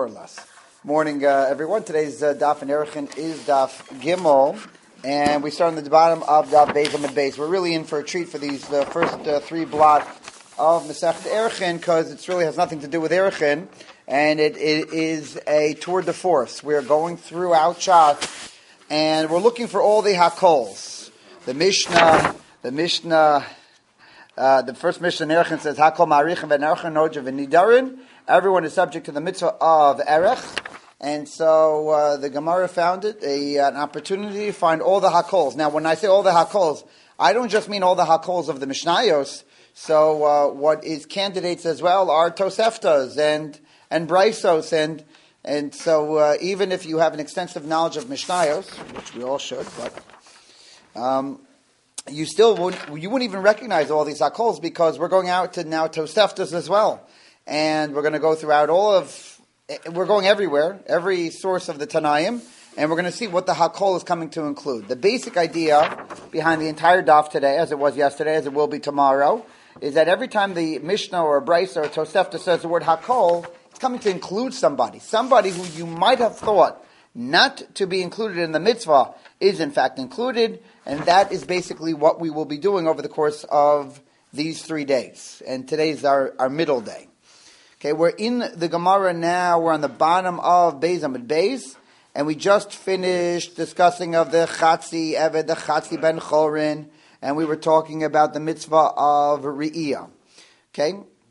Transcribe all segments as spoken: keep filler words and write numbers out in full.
or less. Morning, uh, everyone. Today's uh, Daf and Erechim is Daf Gimel, and we start on the bottom of Daf Beis Amud Beis. We're really in for a treat for these uh, first uh, three blocks of Masechet Erechim because it really has nothing to do with Erechim, and it, it is a tour de force. We are going throughout Shas, and we're looking for all the Hakols. The Mishnah, the Mishnah. Uh, the first Mishnah in Erechim says, Hakol ma'arichin v'nerechim noja v'nidarin. Everyone is subject to the mitzvah of Erech. And so uh, the Gemara found it a, an opportunity to find all the Hakols. Now, when I say all the Hakols, I don't just mean all the Hakols of the Mishnayos. So uh, what is candidates as well are Toseftas and and Braisos. And and so uh, even if you have an extensive knowledge of Mishnayos, which we all should, but... Um, You still wouldn't, you wouldn't even recognize all these hakols because we're going out to now Toseftas as well. And we're going to go throughout all of, we're going everywhere, every source of the Tanaim, and we're going to see what the hakol is coming to include. The basic idea behind the entire daf today, as it was yesterday, as it will be tomorrow, is that every time the Mishnah or a Brisa or a Tosefta says the word hakol, it's coming to include somebody. Somebody who you might have thought not to be included in the mitzvah is in fact included, and that is basically what we will be doing over the course of these three days. And today is our, our middle day. Okay, we're in the Gemara now, we're on the bottom of Beis Amud Beis, and we just finished discussing of the Chatzi Eved, the Chatzi Ben Chorin, and we were talking about the mitzvah of Re'iyah. Okay?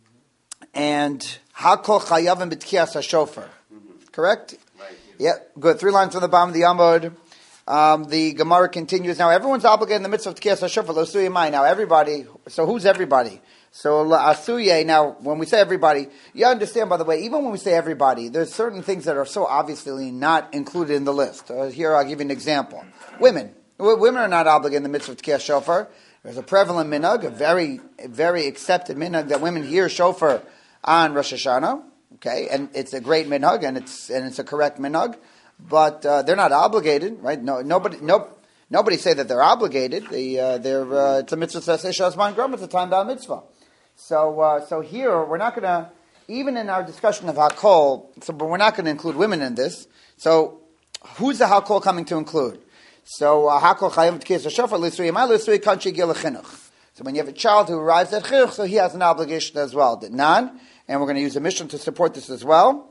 And Hakol Chayavim B'Tkiyas HaShofar. Correct? Yeah, good. Three lines from the bottom of the Amud. Um, the Gemara continues. Now, everyone's obligated in the mitzvah of Tkiyas HaShofar. L'Asuye Mai. Now, everybody. So, who's everybody? So, L'Asuye. Now, when we say everybody, you understand, by the way, even when we say everybody, there's certain things that are so obviously not included in the list. Uh, here, I'll give you an example. Women. W- women are not obligated in the mitzvah of Tkiyas Shofar. There's a prevalent minhag, a very, very accepted minhag that women hear shofar on Rosh Hashanah. Okay, and it's a great minhag, and it's and it's a correct minhag. But uh, they're not obligated, right? No, nobody, no, nobody say that they're obligated. They, uh, they're, uh, it's a mitzvah says Shazman Grum. It's a time bound mitzvah. So, uh, so here we're not going to, even in our discussion of hakol, so but we're not going to include women in this. So, who's the hakol coming to include? So, hakol chayim tkiyas shofar l'sui yamai l'sui kanchi gil chinuch. So, when you have a child who arrives at chinuch, so he has an obligation as well. Nan, and we're going to use a mission to support this as well.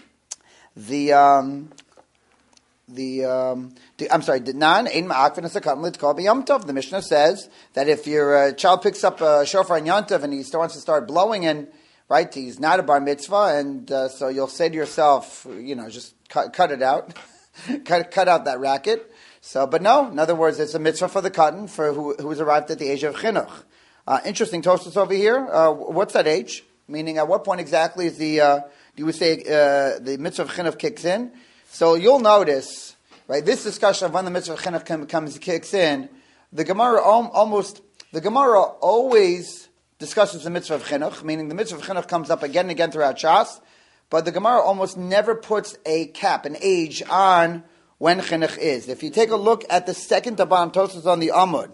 The um, The, um, the I'm sorry, Nan ein ma'akvin asakam litkol b'yom tov. The Mishnah says that if your uh, child picks up a shofar on Yom Tov and he wants to start blowing, and right, he's not a bar mitzvah, and uh, so you'll say to yourself, you know, just cut, cut it out, cut cut out that racket. So, but no, in other words, it's a mitzvah for the katan for who who's arrived at the age of chinuch. Uh, interesting tostos over here. Uh, what's that age? Meaning, at what point exactly is the uh, do you say uh, the mitzvah of chinuch kicks in? So you'll notice, right, this discussion of when the mitzvah of chinuch comes kicks in, the Gemara almost, the Gemara always discusses the mitzvah of chinuch, meaning the mitzvah of chinuch comes up again and again throughout Shas, but the Gemara almost never puts a cap, an age on when chinuch is. If you take a look at the second to bottom tosas on the Amud,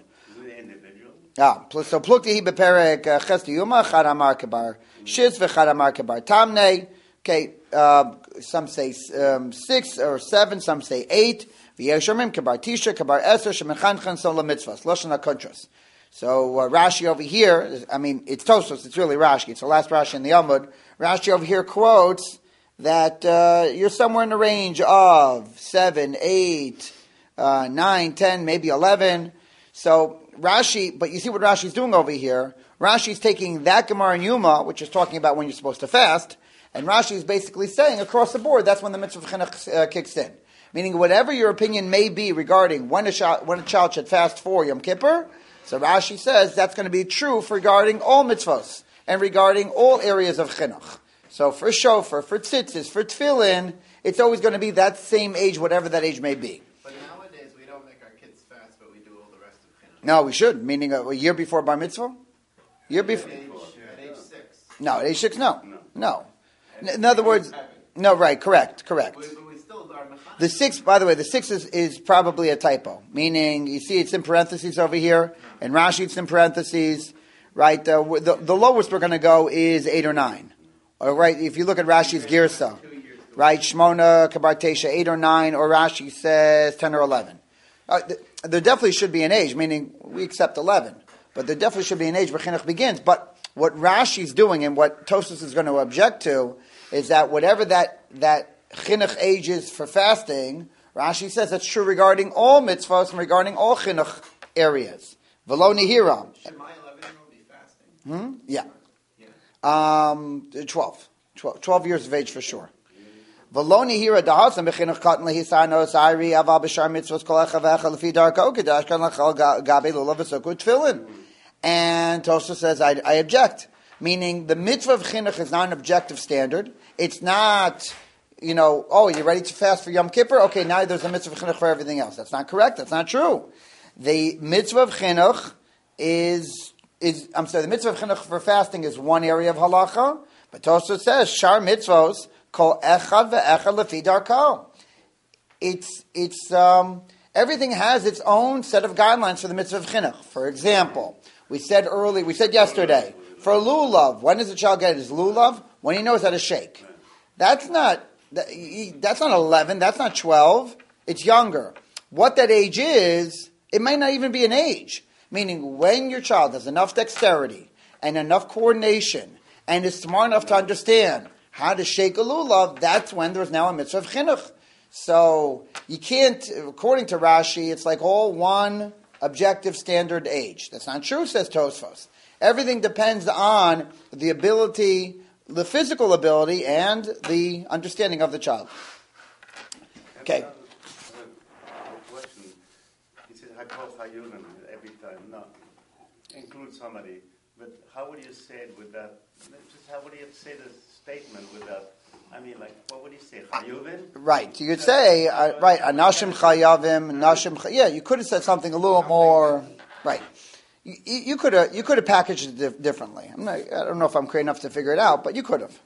ah, so plukti hi beperek ches yuma chad amar kebar shiz v'chad amar kebar tamnei. Okay, uh, some say um, six or seven, some say eight. V'yeshomim kebar tisha kebar eser shemechanchan sola mitzvahs lashon hakontras. So uh, Rashi over here, I mean, it's Tosfos, it's really Rashi. It's the last Rashi in the Amud. Rashi over here quotes that uh, you're somewhere in the range of seven, eight, uh, nine, ten, maybe eleven. So Rashi, but you see what Rashi's doing over here. Rashi's taking that Gemara in Yuma, which is talking about when you're supposed to fast, and Rashi is basically saying across the board, that's when the mitzvah of chinuch uh, kicks in. Meaning, whatever your opinion may be regarding when a, sh- when a child should fast for Yom Kippur, so Rashi says that's going to be true for regarding all mitzvahs and regarding all areas of chinuch. So for shofar, for tzitzis, for tefillin, it's always going to be that same age, whatever that age may be. But nowadays, we don't make our kids fast, but we do all the rest of chinuch. No, we should. Meaning a, a year before bar mitzvah? Year before? At age, at age six. No, at age six, no. No. In, in other words, no, right, correct, correct. We, we still are The six, by the way, the six is, is probably a typo. Meaning, you see it's in parentheses over here, and Rashi it's in parentheses, right? Uh, the, the lowest we're going to go is eight or nine. All right, if you look at Rashi's Girsa. right? Shmona, Kabartesha, eight or nine, or Rashi says ten or eleven. Uh, th- there definitely should be an age, meaning we accept eleven, but there definitely should be an age where chinuch begins. But what Rashi's doing and what Tosfos is going to object to is that whatever that that chinuch age is for fasting, Rashi says that's true regarding all mitzvahs and regarding all chinuch areas. V'lo nihira. Should my eleven-year-old be fasting? Hmm? Yeah. Yeah. Um, twelve. twelve. twelve years of age for sure. V'lo nihira da'asam b'chinuch katan lehisano sa'iri aval b'shar mitzvahs kol echa v'echa lefi darko kedash kan lachal gabe lulav v'sukkot tefillin. And Tosha says, I, I object. Meaning the mitzvah of chinuch is not an objective standard. It's not, you know, oh, you're ready to fast for Yom Kippur? Okay, now there's a mitzvah of chinuch for everything else. That's not correct. That's not true. The mitzvah of chinuch is, is I'm sorry, the mitzvah of chinuch for fasting is one area of halacha, but Tosha says, shar mitzvos kol echad ve'echad lefi darko. It's, it's, um, everything has its own set of guidelines for the mitzvah of chinuch. For example, we said early, we said yesterday, for lulav, when does the child get his lulav? When he knows how to shake. That's not, that's not eleven, that's not twelve, it's younger. What that age is, it might not even be an age. Meaning, when your child has enough dexterity and enough coordination and is smart enough to understand how to shake a lulav, that's when there's now a mitzvah of chinuch. So, you can't, according to Rashi, it's like all one objective standard age. That's not true, says Tosfos. Everything depends on the ability, the physical ability, and the understanding of the child. Okay. Question. He says, every time, no, include somebody, but how would you say it with that? Just how would you say the statement with that? I mean, like, what would you say? Chayuvin? Right. You could say, uh, right, anashim chayavim, nashim chay- yeah, you could have said something a little more, right. You, you could have you could have packaged it dif- differently. I'm not, I don't know if I'm creative enough to figure it out, but you could have.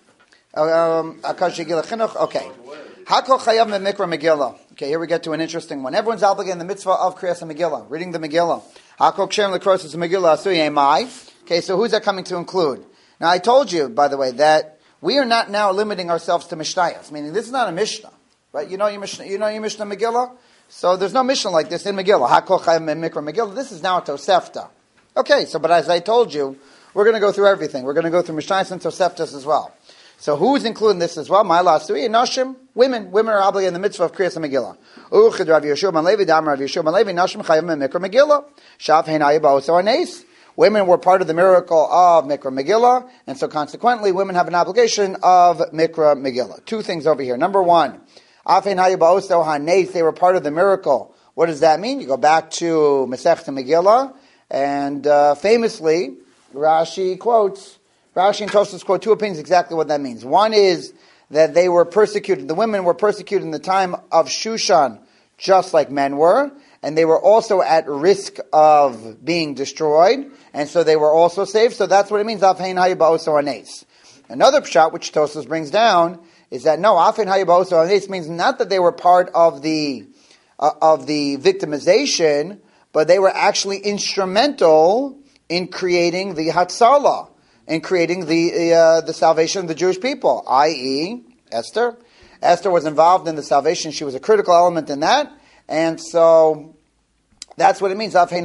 Um, okay. Hakol chayav mikra Megillah. Okay, here we get to an interesting one. Everyone's obligated in the mitzvah of Kriyas Megillah, reading the Megillah. Hakol kshem lekrosis Megillah asuyei mai. Okay, so who's that coming to include? Now, I told you, by the way, that we are not now limiting ourselves to Mishnayos, meaning this is not a Mishnah, right? You know your Mishnah, you know your Mishnah Megillah? So there's no Mishnah like this in Megillah. Hakol chayav mikra Megillah. This is now a Tosefta. Okay, so but as I told you, we're going to go through everything. We're going to go through Mishnayos and Toseftas as well. So who's including this as well? My last three, Nashim, women. Women are obligated in the mitzvah of Kriyas Megillah. Uchid Rav Yeshua ben Levi, Dam Rav Yeshua ben Levi, Nashim chayim mikra Megillah. Shav heinayah ba'oso anes. Women were part of the miracle of Mikra Megillah, and so consequently, women have an obligation of Mikra Megillah. Two things over here. Number one, Af heinayah ba'oso hanes, they were part of the miracle. What does that mean? You go back to Masechta Megillah, and uh, famously, Rashi quotes, Rashi and Tosfos quote two opinions exactly what that means. One is that they were persecuted, the women were persecuted in the time of Shushan, just like men were, and they were also at risk of being destroyed, and so they were also saved. So that's what it means, Afein Hayaba'oso Anes. Another pshat, which Tosfos brings down, is that no, Afein Hayaba'oso Anes means not that they were part of the uh, of the victimization, but they were actually instrumental in creating the Hatzalah, in creating the uh, the salvation of the Jewish people, that is. Esther. Esther was involved in the salvation. She was a critical element in that. And so that's what it means. What you're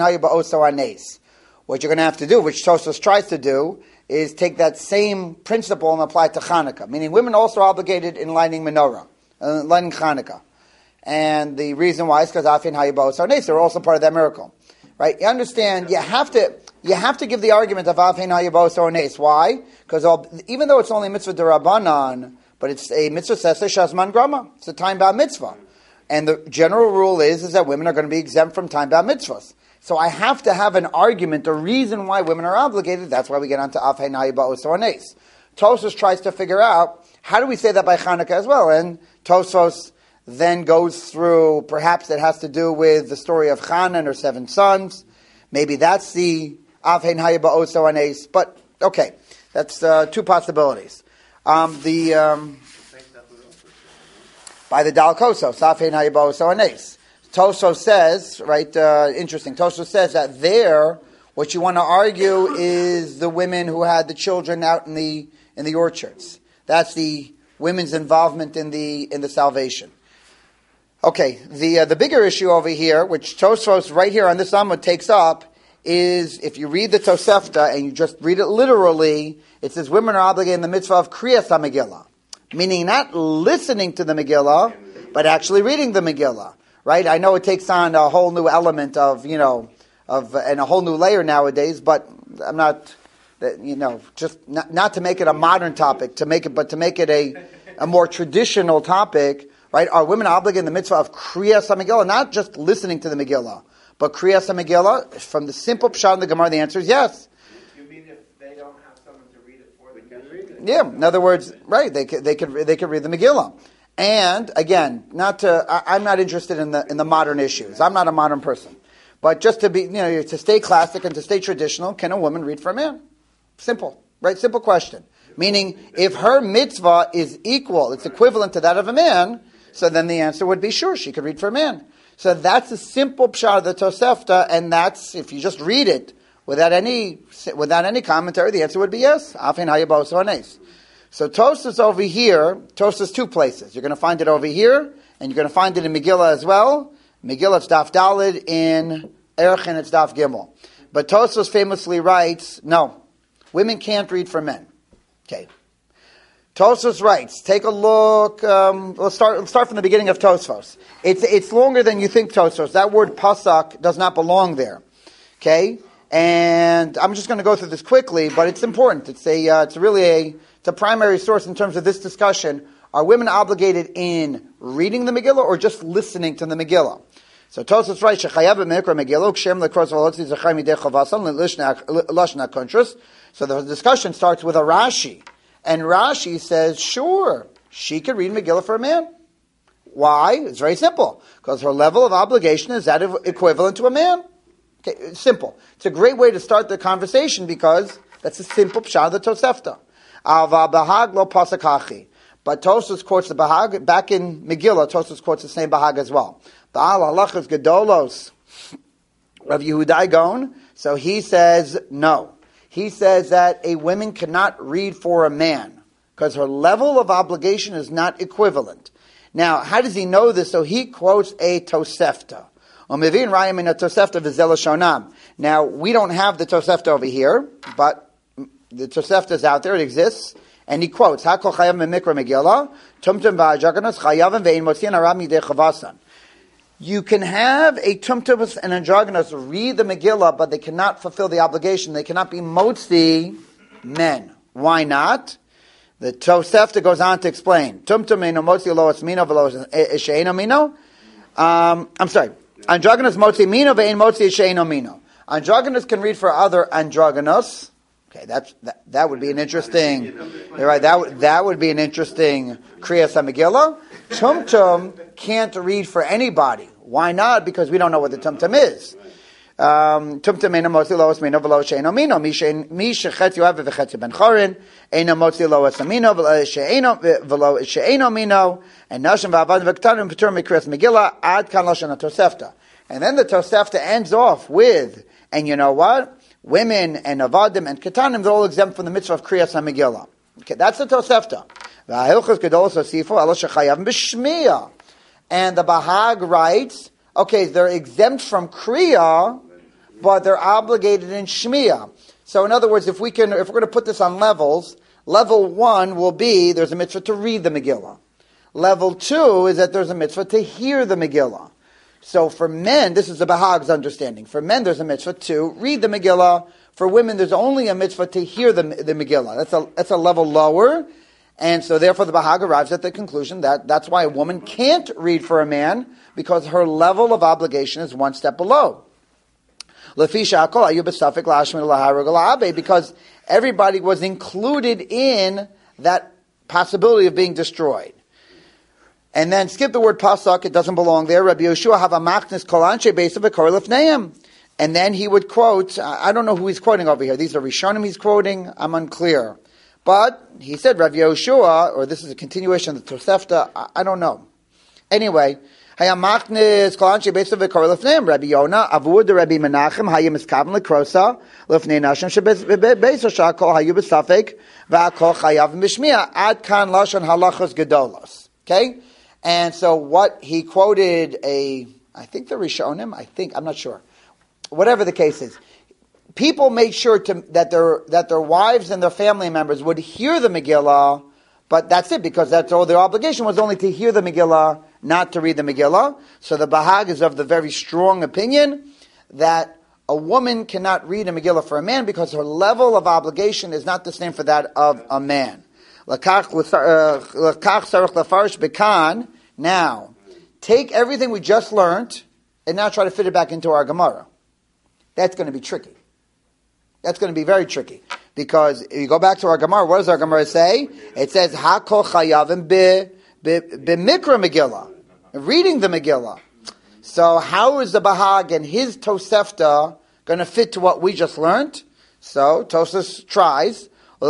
going to have to do, which Tosfos tries to do, is take that same principle and apply it to Hanukkah. Meaning women also are obligated in lighting menorah, uh, lighting Hanukkah. And the reason why is because they're also part of that miracle. Right? You understand, you have to you have to give the argument of Afein Hayabos Nes. Why? Because even though it's only mitzvah derabanan, but it's a mitzvah sese shazman grama. It's a time-bound mitzvah. And the general rule is, is that women are going to be exempt from time-bound mitzvahs. So I have to have an argument, a reason why women are obligated. That's why we get onto Afein Hayabos Nes. Tosfos tries to figure out, how do we say that by Hanukkah as well? And Tosfos then goes through, perhaps it has to do with the story of Chana and her seven sons. Maybe that's the Afein Hayabos Nes. But, okay, that's uh, two possibilities. Um, the... Um, by the Dal Kosos, Afein Hayabos Nes. Tosfos says, right, uh, interesting, Tosfos says that there, what you want to argue is the women who had the children out in the in the orchards. That's the women's involvement in the in the salvation. Okay, the uh, the bigger issue over here, which Tosfos right here on this Amud takes up, is if you read the Tosefta and you just read it literally, it says women are obligated in the mitzvah of Kriyas HaMegillah, meaning not listening to the Megillah, but actually reading the Megillah. Right? I know it takes on a whole new element of, you know, of and a whole new layer nowadays, but I'm not, you know, just not, not to make it a modern topic, to make it, but to make it a, a more traditional topic, right? Are women obligated in the mitzvah of Kriyas HaMegillah, not just listening to the Megillah, but Kriyas HaMegillah? From the simple pshat in the Gemara, the answer is yes. You mean if they don't have someone to read it for them? They can read it. Yeah, in other words, right, they could, they could, they could read the Megillah. And again, not to, I, I'm not interested in the in the modern issues. I'm not a modern person, but just to be, you know, to stay classic and to stay traditional, can a woman read for a man? Simple, right? Simple question. Meaning, if her mitzvah is equal, it's equivalent to that of a man, so then the answer would be sure, she could read for a man. So that's a simple pshat of the Tosefta, and that's if you just read it without any without any commentary, the answer would be yes. Afin hayabos hanes. So Tosfos over here, Tosfos two places. You're going to find it over here, and you're going to find it in Megillah as well. Megillah, it's Daf Dalid, in Erchin, it's Daf Gimel. But Tosfos famously writes, no, women can't read for men. Okay. Tosfos writes, take a look, um, let's start let's start from the beginning of Tosfos. It's it's longer than you think, Tosfos. That word pasak does not belong there. Okay? And I'm just going to go through this quickly, but it's important. It's a uh, it's really a It's a primary source in terms of this discussion. Are women obligated in reading the Megillah or just listening to the Megillah? So Tosfos writes, "Shechayav b'mikra Megillah kshem lekros v'lotzi zechar midei chavasan lashna kontras." So the discussion starts with a Rashi, and Rashi says, "Sure, she could read Megillah for a man. Why? It's very simple. Because her level of obligation is that of equivalent to a man. Okay, it's simple. It's a great way to start the conversation because that's a simple pshat of the Tosefta." Ava Bahag lo pasakachi. But Tosfos quotes the Bahag, back in Megillah, Tosfos quotes the same Bahag as well. Ba'al halachas gedolos, Rav Yehudai Gon, so he says no. He says that a woman cannot read for a man, because her level of obligation is not equivalent. Now, how does he know this? So he quotes a Tosefta. Now, we don't have the Tosefta over here, but the Tosefta is out there, it exists, and he quotes, Hakol chayav memikra Megillah, tumtum v'ajaganos chayavim ve'in motzian aram midei chavasan. You can have a tumtum and androgynous read the Megillah, but they cannot fulfill the obligation. They cannot be motzi men. Why not? The Tosefta goes on to explain. Tumtum eino motzi lo esmino v'lo she'eino mino. Um, I'm sorry. Androgynous motzi mino ve'in motzi she'eino mino. Androgynous can read for other androgynous. Okay, that's, that, that would be an interesting, you're right, that would, that would be an interesting Kriyas HaMegillah. Tumtum can't read for anybody. Why not? Because we don't know what the Tumtum is. Tumtum eino motzi lo esmino v'lo she'eino mino. Mi shechetz yoav v'chetz ben chorin. Eino motzi lo esmino v'lo she'eino mino. And nashim v'avad v'ktanim p'tur mikriyas Megillah ad kan lashon Tosefta. And then the Tosefta ends off with, and you know what? Women and avadim and ketanim, they're all exempt from the mitzvah of Kriyas HaMegillah. Okay, that's the Tosefta. And the Bahag writes, okay, they're exempt from Kriya, but they're obligated in Shmiya. So in other words, if we can, if we're going to put this on levels, level one will be there's a mitzvah to read the Megillah. Level two is that there's a mitzvah to hear the Megillah. So for men, this is the Bahag's understanding. For men, there's a mitzvah to read the Megillah. For women, there's only a mitzvah to hear the, the Megillah. That's a, that's a level lower. And so therefore the Bahag arrives at the conclusion that that's why a woman can't read for a man, because her level of obligation is one step below. Because everybody was included in that possibility of being destroyed. And then skip the word pasak, it doesn't belong there. Rabbi Yeshua have a machnis kol anshe beis v'kor lefneim. And then he would quote, I don't know who he's quoting over here. These are Rishonim he's quoting, I'm unclear. But he said Rabbi Yeshua, or this is a continuation of the Tosefta, I, I don't know. Anyway, Hayamachnis kol anshe beis v'kor lefneim. Rabbi Yonah avud the Rabbi Menachem hayim miskaven lekrosa lefnei nashim shebeis hashah kol hayu b'safek v'akol chayav mishmiya ad kan lashon halachos gedolos. Okay, and so what he quoted a, I think the Rishonim, I think I'm not sure, whatever the case is. People made sure to, that their that their wives and their family members would hear the Megillah, but that's it, because that's all their obligation was, only to hear the Megillah, not to read the Megillah. So the Bahag is of the very strong opinion that a woman cannot read a Megillah for a man because her level of obligation is not the same for that of a man. Now, take everything we just learned and now try to fit it back into our Gemara. That's going to be tricky. That's going to be very tricky. Because if you go back to our Gemara, what does our Gemara say? It says, Hakol chayavim b'mikra Megillah. Reading the Megillah. So how is the Bahag and his Tosefta going to fit to what we just learned? So Tosefta tries.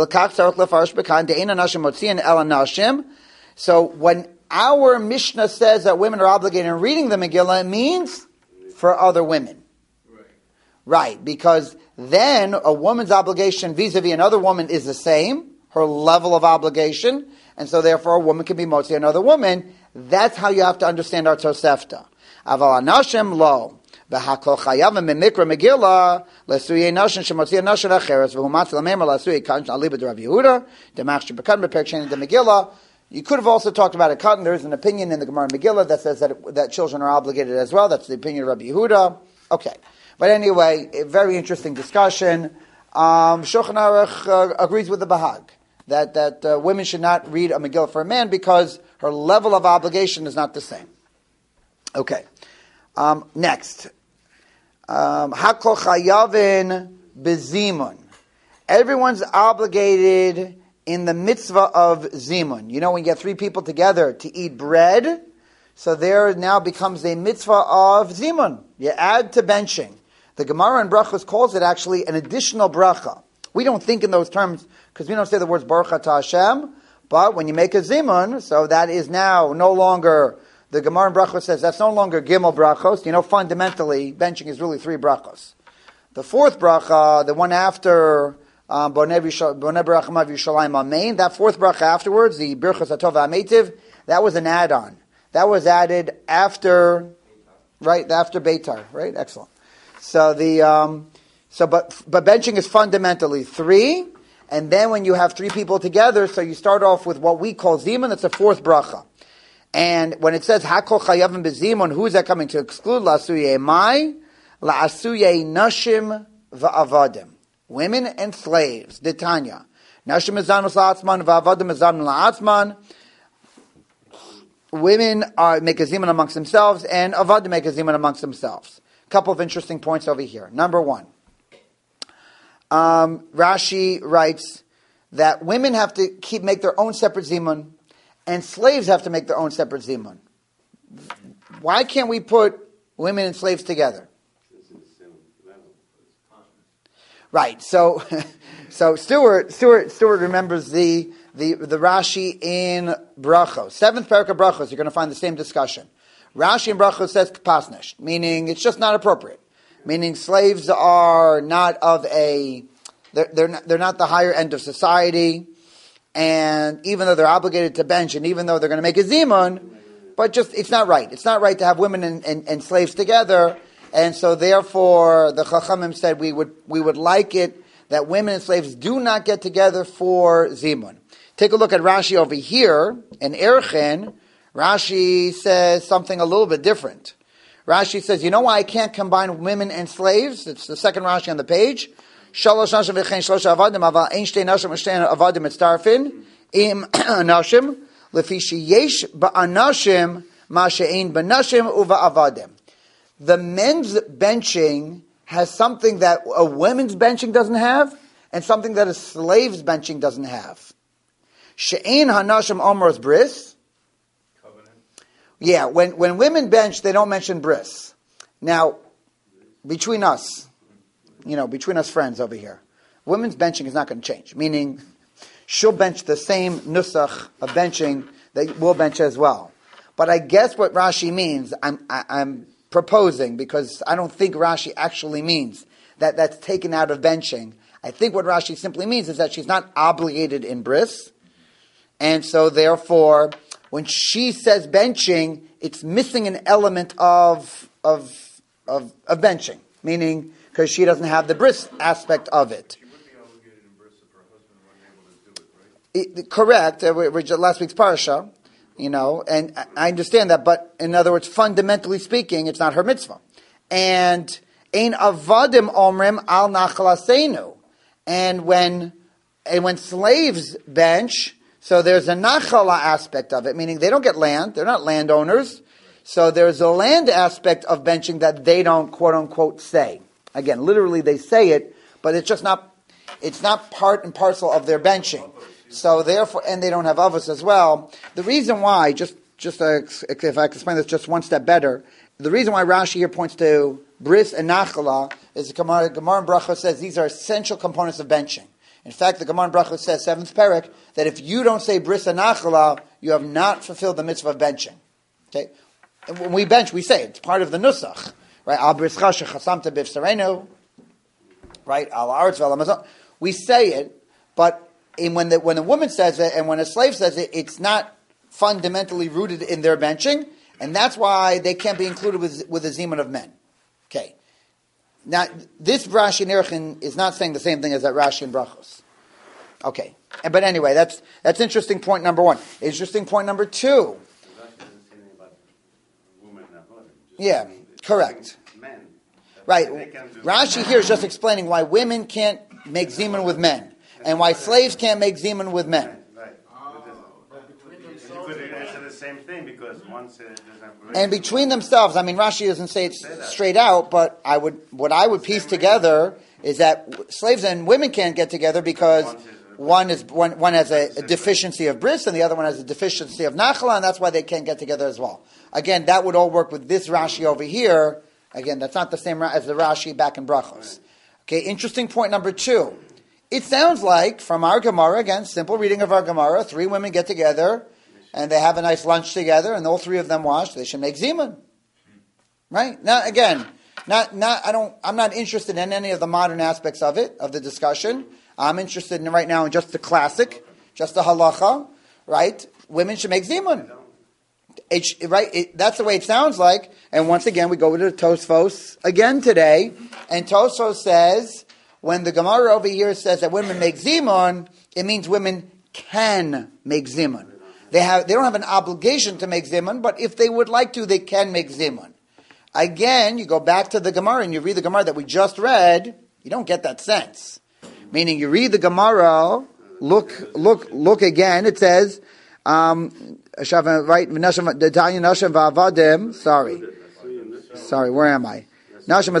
So when our Mishnah says that women are obligated in reading the Megillah, it means for other women. Right, because then a woman's obligation vis-a-vis another woman is the same, her level of obligation, and so therefore a woman can be motzi another woman. That's how you have to understand our Tosefta. Aval anashim lo, v'hakol chayavim b'mikra Megillah, l'suyei nashim shemotzi nashim acheres, v'humatz l'meimer l'suyei kanch aliba de Rav Yehuda, demach shebekad b'perek sheni de Megillah. You could have also talked about a cotton. There is an opinion in the Gemara Megillah that says that, it, that children are obligated as well. That's the opinion of Rabbi Yehuda. Okay. But anyway, a very interesting discussion. Um, Shulchan Aruch uh, agrees with the Bahag that that uh, women should not read a Megillah for a man because her level of obligation is not the same. Okay. Um, next, Hakol chayavin bezimun. Everyone's obligated in the mitzvah of zimun. You know, when you get three people together to eat bread, so there now becomes a mitzvah of zimun. You add to benching. The Gemara in Brachos calls it actually an additional bracha. We don't think in those terms because we don't say the words Baruch Atah Hashem, but when you make a zimun, so that is now no longer, the Gemara in Brachos says that's no longer Gimel Brachos. You know, fundamentally, benching is really three brachos. The fourth bracha, the one after um, Bonei Barach Hamav Yushalayim Amen, that fourth bracha afterwards, the Birchos Hatov HaMeitiv, that was an add-on. That was added after, right, after Beitar, right? Excellent. So the um, so but but benching is fundamentally three, and then when you have three people together, so you start off with what we call zimun. That's a fourth bracha, and when it says hakol chayavim bezimun, who is that coming to exclude? La'asuyei mai, la'asuyei nashim va'avadim, women and slaves. Ditanya, nashim mezanus la'atzman va'avadim mezanus la'atzman. Women are make a zimun amongst themselves, and avadim make a zimun amongst themselves. Couple of interesting points over here. Number one, um, Rashi writes that women have to keep make their own separate zimun, and slaves have to make their own separate zimun. Why can't we put women and slaves together? Right. So, so Stuart, Stuart, Stuart remembers the the the Rashi in Brachos, seventh parak of Brachos. You're going to find the same discussion. Rashi in Brachos says kapasnish, meaning it's just not appropriate. Meaning slaves are not of a, they're they're not, they're not the higher end of society, and even though they're obligated to bench, and even though they're going to make a zimun, but just it's not right. It's not right to have women and, and, and slaves together, and so therefore the Chachamim said we would we would like it that women and slaves do not get together for zimun. Take a look at Rashi over here in Erchin. Rashi says something a little bit different. Rashi says, you know why I can't combine women and slaves? It's the second Rashi on the page. Shalosh nashim v'chein shlosh avadim, aval ein shtei nashim v'shtei avadim etztarfin, im nashim, lefi sheyesh ba'anashim, ma she'ein b'nashim uva'avadim. The men's benching has something that a women's benching doesn't have, and something that a slave's benching doesn't have. She'ein hanashim omros bris. Yeah, when, when women bench, they don't mention bris. Now, between us, you know, between us friends over here, women's benching is not going to change. Meaning, she'll bench the same nusach of benching that we'll bench as well. But I guess what Rashi means, I'm, I, I'm proposing, because I don't think Rashi actually means that that's taken out of benching. I think what Rashi simply means is that she's not obligated in bris, and so therefore, when she says benching, it's missing an element of of of, of benching, meaning because she doesn't have the bris aspect of it. She would be obligated in bris if her husband wasn't able to do it, right? It, correct. Uh, we, we, last week's parasha. You know, and I understand that, but in other words, fundamentally speaking, it's not her mitzvah. And ein avadim omrim al nachalaseinu. And when and when slaves bench, so there's a nachala aspect of it, meaning they don't get land, they're not landowners. So there's a land aspect of benching that they don't quote unquote say. Again, literally they say it, but it's just not it's not part and parcel of their benching. So therefore, and they don't have avos as well. The reason why, just just uh, if I can explain this just one step better, the reason why Rashi here points to bris and nachala is the Gemara, Gemara in Brachos says these are essential components of benching. In fact, the Gemara in Brachos says, seventh parak, that if you don't say bris and nachala, you have not fulfilled the mitzvah of benching. Okay, and when we bench, we say it. It's part of the nusach, right? Al brischa shechasamta b'ifsarenu, right? Al aretz v'al hamazon. We say it, but And when the when a woman says it and when a slave says it, it's not fundamentally rooted in their benching, and that's why they can't be included with with the zeman of men. Okay. Now, this Rashi in Erchin is not saying the same thing as that Rashi in Brachos. Okay. But anyway, that's that's interesting point number one. Interesting point number two. Yeah, correct. Right. Rashi here is just explaining why women can't make zeman with men. And why slaves can't make zeman with men. Right. Oh. You could answer the same thing because one says and between themselves, I mean, Rashi doesn't say it straight out, but I would, what I would piece together is that slaves and women can't get together because one is one, one has a, a deficiency of bris and the other one has a deficiency of nachala, and that's why they can't get together as well. Again, that would all work with this Rashi over here. Again, that's not the same as the Rashi back in Brachos. Okay, interesting point number two. It sounds like, from our Gemara, again, simple reading of our Gemara, three women get together, and they have a nice lunch together, and all three of them wash, they should make zeman. Right? Now, again, not, not, I don't, I'm not interested in any of the modern aspects of it, of the discussion. I'm interested in right now in just the classic, just the halacha, right? Women should make zeman. It, right? It, that's the way it sounds like. And once again, we go to Tosfos again today, and Tosfos says, when the Gemara over here says that women make zimun, it means women can make zimun. They have, they don't have an obligation to make zimun, but if they would like to, they can make zimun. Again, you go back to the Gemara and you read the Gemara that we just read, you don't get that sense. Meaning, you read the Gemara, look, look, look again. It says, um, right? Sorry, sorry. Where am I? Okay, it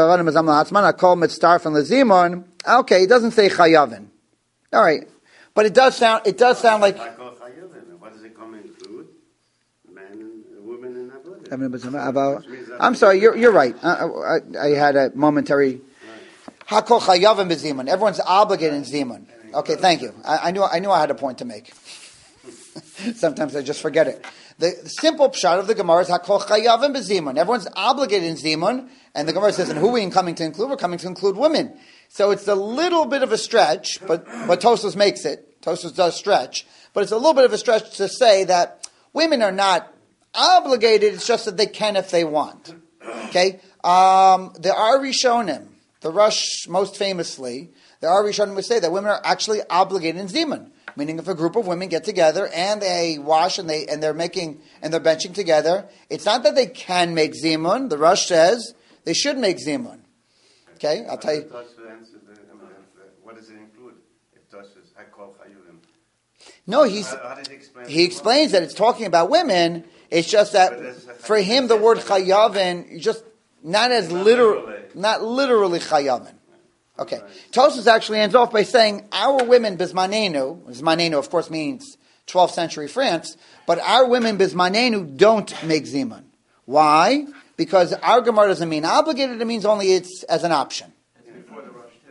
doesn't say chayavin. All right, but it does sound. It does sound like. What does it come include? Men and women and I'm sorry. You're you're right. I, I, I had a momentary. Hakol chayavin b'zimun. Everyone's obligated in zimun. Okay, thank you. I, I knew I knew I had a point to make. Sometimes I just forget it. The, the simple pshat of the Gemara is hakol chayavim b'zimun. Everyone's obligated in zimun, and the Gemara says, and who are we coming to include? We're coming to include women. So it's a little bit of a stretch, but but Tosfos makes it. Tosfos does stretch, but it's a little bit of a stretch to say that women are not obligated. It's just that they can if they want. Okay, um, there are Rishonim. The Rush, most famously, there are Rishonim who say that women are actually obligated in zimun. Meaning, if a group of women get together and they wash and they and they're making and they're benching together, it's not that they can make zimun. The Rush says they should make zimun. Okay, I'll tell you. What does it include? If Tosh is hakol chayuvim. No, he's how, how he, explain he explains that it's talking about women. It's just that for him the word chayavin just not as literal, not literally chayavin. Okay. Tosfos actually ends off by saying, our women bizmanenu, bizmanenu of course means twelfth century France, but our women bizmanenu don't make zimun. Why? Because our Gemara doesn't mean obligated, it means only it's as an option. It's before the rush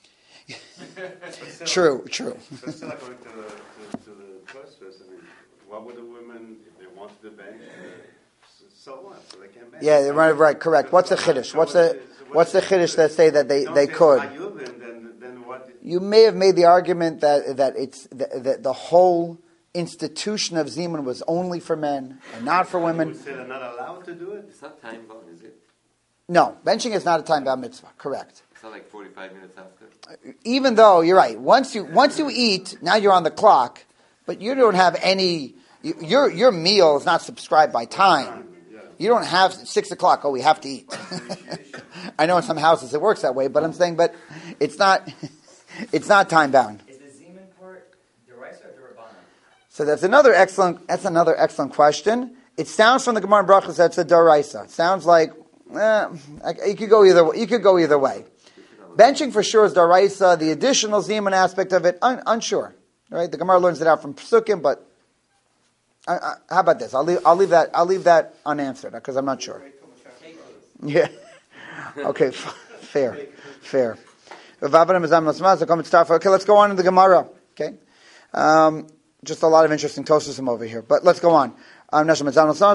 too. True, true. But still according to the, to, to the Tosfos, I mean, what would the women, if they want off the bench. So what? So they can bench. Yeah, right, right, correct. What's the chiddush? What's the what's the chiddush that say that they, they could? Then, then what? You may have made the argument that that it's that, that the whole institution of Zimun was only for men and not for women. You say they're not allowed to do it? It's not time bound, is it? No, benching is not a time bound mitzvah. Correct. It's not like forty-five minutes after. Even though you're right, once you once you eat, now you're on the clock, but you don't have any. You, your your meal is not subscribed by time. You don't have six o'clock. Oh, we have to eat. I know in some houses it works that way, but I'm saying, but it's not. It's not time bound. Is the Zeman part Deraisa or Derabana? So that's another excellent. That's another excellent question. It sounds from the Gemara in Brachos that's a Deraisa. It sounds like eh, you could go either. You could go either way. Benching for sure is Deraisa. The additional Zeman aspect of it, un, unsure. Right? The Gemara learns it out from Psukim, but I, I, how about this? I'll leave. I'll leave that. I'll leave that unanswered because I'm not sure. Yeah. Okay. Fair. Fair. Okay, let's go on to the Gemara. Okay, um, just a lot of interesting tosusim over here, but let's go on. Um, okay,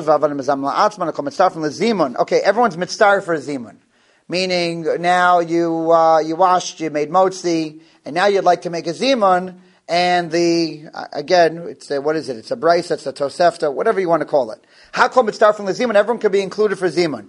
everyone's mitzvah for a zimun, meaning now you uh, you washed, you made motzi, and now you'd like to make a zimun. And the uh, again, it's a, what is it? It's a brisa, it's a tosefta, whatever you want to call it. How come mitzvah from the zimun? Everyone can be included for zimun.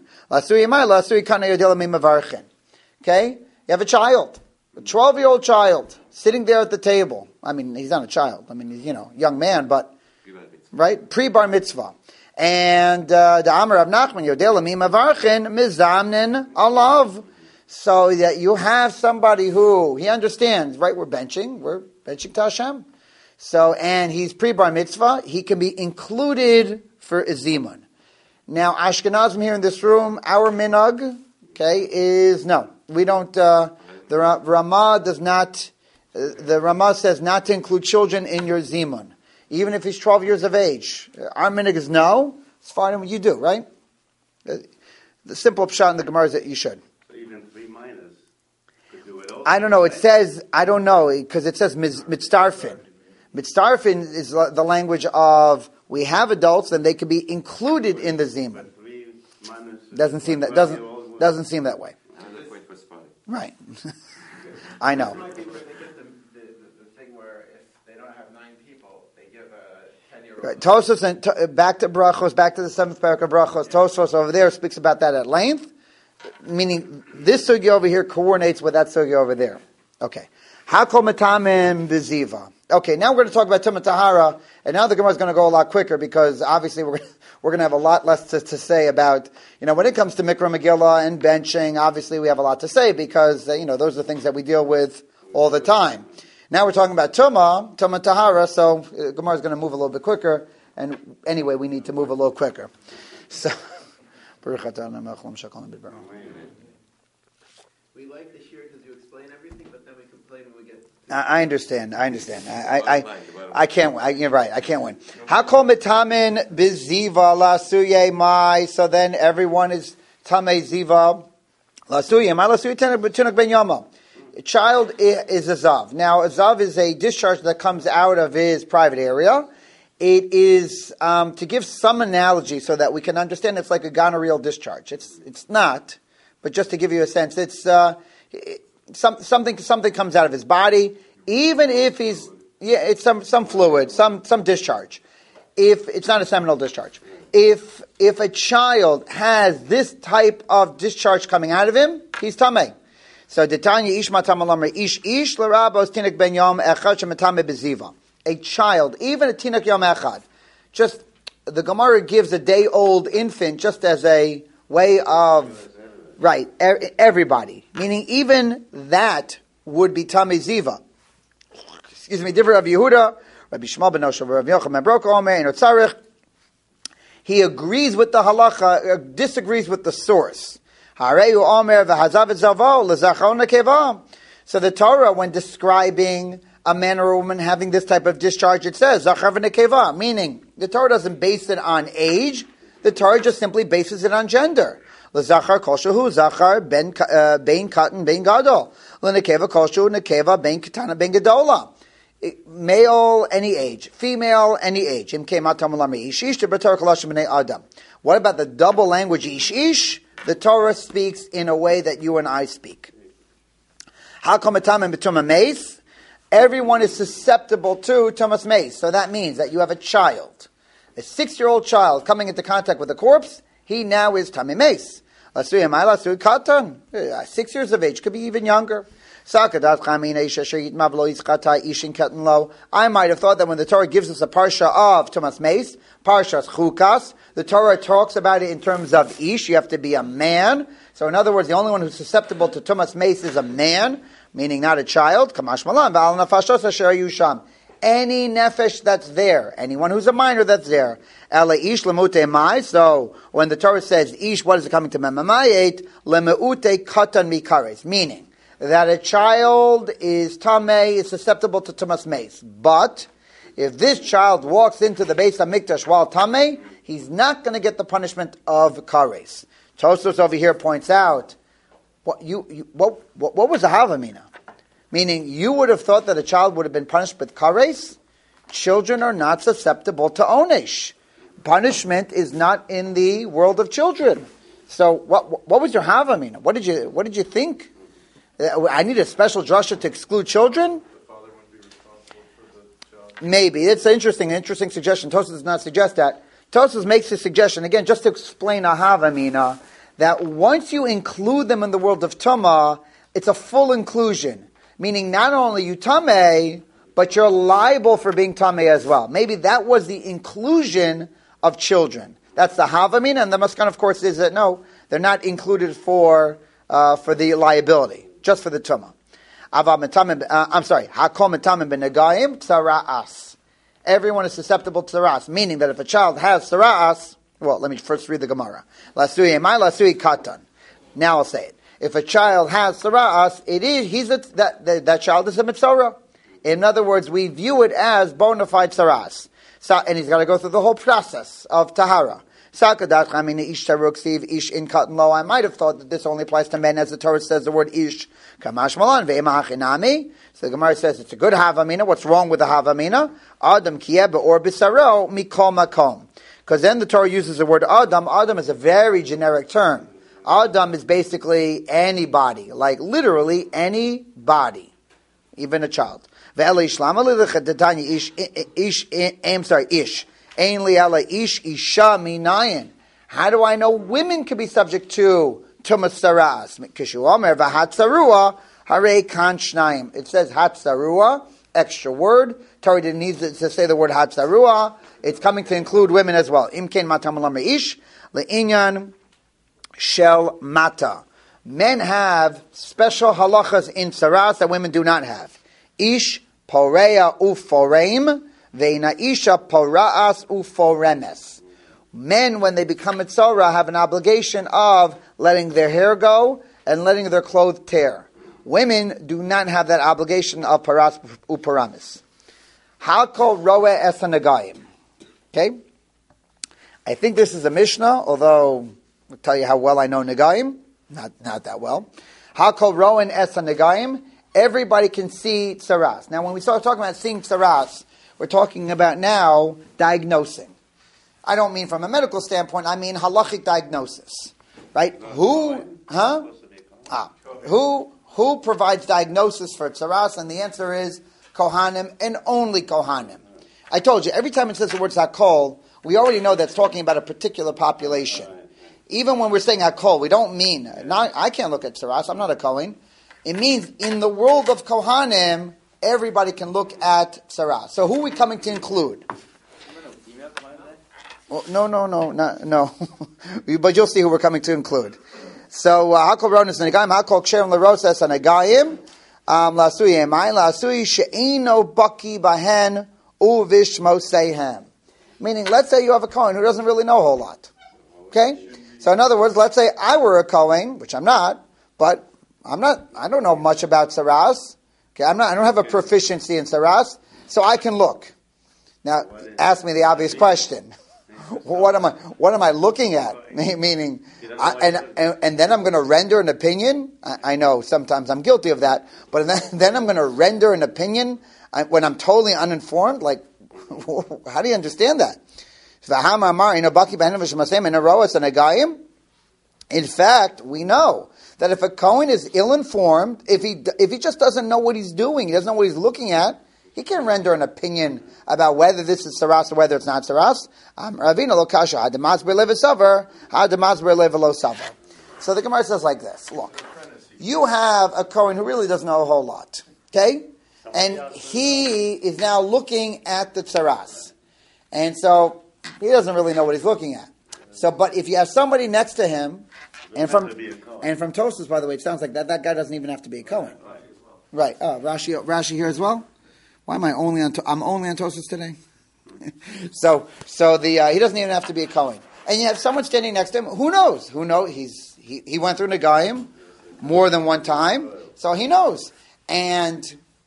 Okay, you have a child. A twelve-year-old child sitting there at the table. I mean, he's not a child. I mean, he's, you know, young man, but, right? Pre-bar mitzvah. And the Amar of Nachman, Yodel Amim Avarchin, Mizamnin Alav. So that you have somebody who, he understands, right? We're benching. We're benching to Hashem. So, and he's pre-bar mitzvah. He can be included for a zimun. Now, Ashkenazim here in this room, our minhag, okay, is no. We don't... Uh, The Ramah does not, uh, the Ramah says not to include children in your zimun, even if he's twelve years of age. Our minhag is no. It's fine what you do, right? The, the simple pshat in the Gemara is that you should. So even three minors could do it also. I don't know. It says, I don't know, because it says mitzdarfin. Mitzdarfin is the language of we have adults and they can be included in the zimun. Doesn't seem that, doesn't, doesn't seem that way. Right. I know. It might be where they get the, the, the, the thing where if they don't have nine people, they give a ten-year-old. Right. Tosfos and to, back to Brachos, back to the seventh parak of Brachos. Tosfos over there speaks about that at length, meaning this sugya over here coordinates with that sugya over there. Okay. Hakol metamim b'ziva. Okay, now we're going to talk about Tumah Tahara, and now the Gemara is going to go a lot quicker because obviously we're we're going to have a lot less to, to say about, you know, when it comes to Mikra Megillah and benching, obviously we have a lot to say because, uh, you know, those are things that we deal with all the time. Now we're talking about Tumah, Tumah Tahara, so uh, Gemara is going to move a little bit quicker, and anyway, we need to move a little quicker. So, we like the shir because you explain everything, but then we complain when we get... I understand. I understand. I I, I, I can't. I, you're right. I can't win. How call mitamin biziva lasuye mai? So then everyone is tamei ziva lasuye mai lasuye tenuk ben yama. A child is a zav. Now a zav is a discharge that comes out of his private area. It is um, to give some analogy so that we can understand. It's like a gonorrheal discharge. It's it's not, but just to give you a sense, it's. Uh, it, Some, something something comes out of his body, even if he's yeah, it's some some fluid, some some discharge. If it's not a seminal discharge, if if a child has this type of discharge coming out of him, he's tamei. So Detanya Ishma Tamalamre Ish Ish Larabos Tinik Ben Yom Echad Shematame Beziva. A child, even a Tinik Yom Echad, just the Gemara gives a day old infant just as a way of. Right, everybody. Meaning even that would be Tamei Ziva. Excuse me, different Rabbi Yehuda, Rabbi Shmuel ben Osha, Rabbi Yochanan ben Broka, Omer, and Otzarech. He agrees with the halacha, disagrees with the source. Harehu Omer v'hazav et zavo l'zachar nekeva. So the Torah, when describing a man or a woman having this type of discharge, it says zachar v'nekeva, meaning the Torah doesn't base it on age, the Torah just simply bases it on gender. L'zachar kol shehu zachar ben bein katan bein gadol. L'nekeva kol shehu nekeva bein katana bein gadola. Male, any age. Female, any age. What about the double language ish ish? The Torah speaks in a way that you and I speak. Everyone is susceptible to Tumas Meis. So that means that you have a child, a six-year-old child coming into contact with a corpse, he now is Tamei Meis. Six years of age, could be even younger. I might have thought that when the Torah gives us a parsha of Tumas Meis, Parshas Chukas, the Torah talks about it in terms of ish, you have to be a man. So in other words, the only one who's susceptible to Tumas Meis is a man, meaning not a child. Kamash Malan, Ba'al Nafashos Asher Yusham. Any nefesh that's there, anyone who's a minor that's there. Ela ish lemute mai. So when the Torah says ish, what is it coming to memamayet? Lemeute katan mikares. Meaning that a child is tamei, is susceptible to tumas meis. But if this child walks into the Beis Hamikdash while tamei, he's not going to get the punishment of kares. Tosfos over here points out, what you, you what, what what was the havamina? Meaning, you would have thought that a child would have been punished with kares. Children are not susceptible to onesh. Punishment is not in the world of children. So, what what was your havamina? What did you what did you think? I need a special drasha to exclude children? The father wouldn't be responsible for the child. Maybe. It's an interesting, interesting suggestion. Tosfos does not suggest that. Tosfos makes a suggestion, again, just to explain a havamina, that once you include them in the world of Tumah, it's a full inclusion. Meaning not only you tamei, but you're liable for being tamei as well. Maybe that was the inclusion of children. That's the havamina, and the maskan, of course, is that no, they're not included for uh, for the liability, just for the tumah. Uh, I'm sorry. Hakol metamim benegayim tzara'as. Everyone is susceptible to tzara'as, meaning that if a child has tzara'as, well, let me first read the Gemara. Lasui emai lasui katan. Now I'll say it. If a child has tzara'as, it is he's a, that, that that child is a mitzorah. In other words, we view it as bona fide tzara'as. So, and he's got to go through the whole process of tahara. Sakadat chamina ish taruk siv ish in katan lo. I might have thought that this only applies to men, as the Torah says the word ish. Kamash malan ve'ema hachinami. So the Gemara says it's a good havamina. What's wrong with the havamina? Adam kiyeh be'or b'saro mikol makom. Because then the Torah uses the word Adam. Adam is a very generic term. Adam is basically anybody, like literally anybody, even a child. I'm sorry, ish. Ish isha minayin. How do I know women can be subject to tumas saras? Kishu omer v'hatzarua harei kan shnayim. It says hatzarua, extra word. Torah didn't need to say the word hatzarua. It's coming to include women as well. Imken matam lam ish le'inyan shel mata. Men have special halachas in saras that women do not have. Ish poreya uforeim ve'ina isha pora'as uforemes. Men, when they become mitzorah, have an obligation of letting their hair go and letting their clothes tear. Women do not have that obligation of paras uporamis. Hakol roe esanagayim. Okay? I think this is a Mishnah, although I'll tell you how well I know Nagayim. Not not that well. Hakol roen esa Nagayim. Everybody can see tsaras. Now, when we start talking about seeing tsaras, we're talking about now diagnosing. I don't mean from a medical standpoint. I mean halachic diagnosis, right? Who, huh? Ah, who who provides diagnosis for tsaras? And the answer is Kohanim and only Kohanim. I told you every time it says the word hakol, we already know that's talking about a particular population. Even when we're saying hakol, we don't mean, not, I can't look at tsaras, I'm not a Kohen. It means in the world of Kohanim, everybody can look at tsaras. So who are we coming to include? Well, no, no, no, no, no. But you'll see who we're coming to include. So, hakol ronis negayim, hakol ksherim l'roses negayim, lasui emai, lasui she'ino baki bahen uvish mosehem. Meaning, let's say you have a Kohen who doesn't really know a whole lot. Okay? So in other words, let's say I were a Kohen, which I'm not, but I'm not, I don't know much about saras. Okay, I'm not, I don't have a proficiency in saras, so I can look. Now, ask me the obvious question. What am I, what am I looking at? Meaning, I, and, and and then I'm going to render an opinion. I, I know sometimes I'm guilty of that, but then, then I'm going to render an opinion I, when I'm totally uninformed? Like, how do you understand that? In fact, we know that if a Kohen is ill-informed, if he if he just doesn't know what he's doing, he doesn't know what he's looking at, he can render an opinion about whether this is saras or whether it's not saras. So the Gemara says like this: look, you have a Kohen who really doesn't know a whole lot, okay? And he is now looking at the saras. And so he doesn't really know what he's looking at. So, but if you have somebody next to him, and from and from Tosfos, by the way, it sounds like that that guy doesn't even have to be a Kohen, right? Oh, Rashi, Rashi here as well. Why am I only on? I'm only on Tosfos today. so, so the uh, he doesn't even have to be a Kohen, and you have someone standing next to him. Who knows? Who knows? He's he, he went through Nagayim more than one time, so he knows. And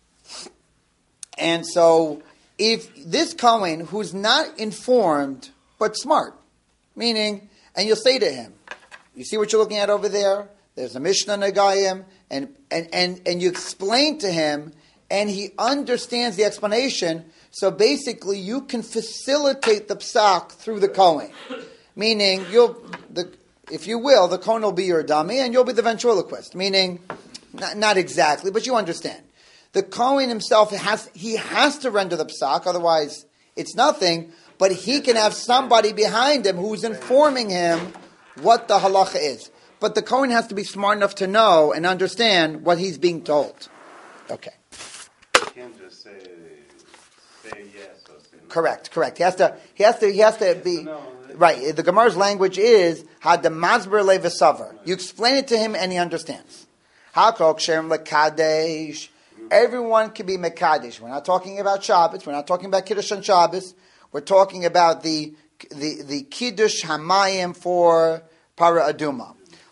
and so if this Kohen who's not informed but smart, meaning, and you'll say to him, you see what you're looking at over there? There's a Mishnah Nagayim, and, and, and, and you explain to him, and he understands the explanation, so basically you can facilitate the psak through the Kohen. Meaning, you'll, the, if you will, the Kohen will be your dummy, and you'll be the ventriloquist. Meaning, not, not exactly, but you understand. The Kohen himself, has he has to render the psak, otherwise it's nothing, but he can have somebody behind him who's informing him what the halacha is. But the Kohen has to be smart enough to know and understand what he's being told. Okay. You can't just say, say yes or say no. Correct, correct. He has to, he has to, he has to be, right. The Gemara's language is, had the mazber levesavar. You explain it to him and he understands. Hakok shem lekadesh. Everyone can be mekadesh. We're not talking about Shabbos. We're not talking about Kiddush on Shabbos. We're talking about the the, the Kiddush Hamayim for Para Aduma.